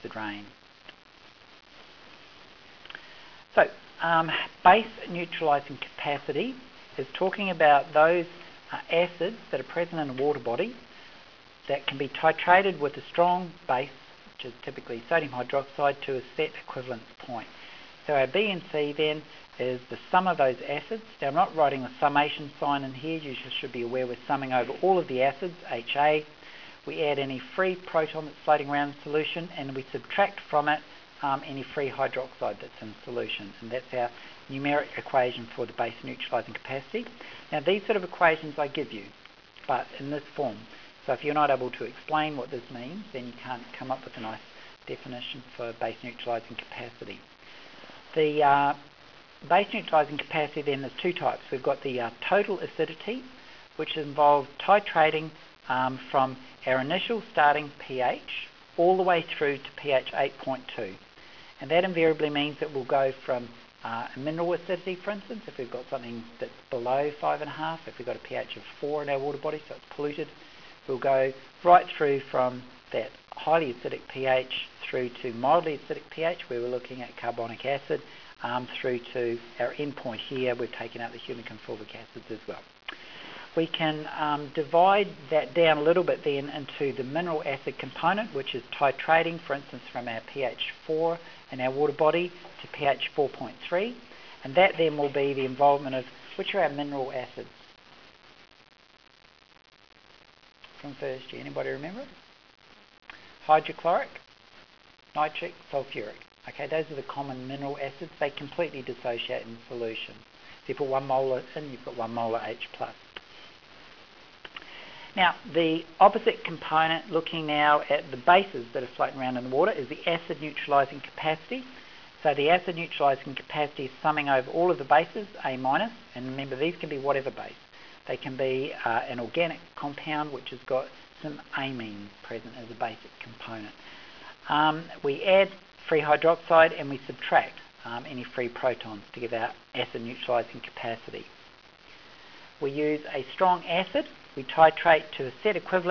acid rain. So, base neutralizing capacity is talking about those acids that are present in a water body that can be titrated with a strong base, which is typically sodium hydroxide, to a set equivalence point. So our B and C then is the sum of those acids. Now I'm not writing the summation sign in here, you should be aware we're summing over all of the acids, HA. We add any free proton that's floating around the solution, and we subtract from it any free hydroxide that's in solution, and that's our numeric equation for the base neutralizing capacity. Now these sort of equations I give you, but in this form. So if you're not able to explain what this means, then you can't come up with a nice definition for base neutralizing capacity. The base neutralizing capacity then, there's two types. We've got the total acidity, which involves titrating from our initial starting pH all the way through to pH 8.2. And that invariably means that we'll go from a mineral acidity, for instance, if we've got something that's below 5.5, if we've got a pH of 4 in our water body, so it's polluted, we'll go right through from that highly acidic pH through to mildly acidic pH, where we're looking at carbonic acid, through to our end point here. We've taken out the humic and fulvic acids as well. We can divide that down a little bit then into the mineral acid component, which is titrating, for instance, from our pH 4 in our water body to pH 4.3, and that then will be the involvement of, which are our mineral acids from first year? Anybody remember it? Hydrochloric, nitric, sulfuric. Okay, those are the common mineral acids. They completely dissociate in solution. So you put 1 molar in, you've got 1 molar H+. Now, the opposite component, looking now at the bases that are floating around in the water, is the acid neutralizing capacity. So the acid neutralizing capacity is summing over all of the bases, A-, and remember these can be whatever base. They can be an organic compound which has got some amines present as a basic component. We add free hydroxide and we subtract any free protons to give our acid neutralizing capacity. We use a strong acid. We titrate to a set equivalent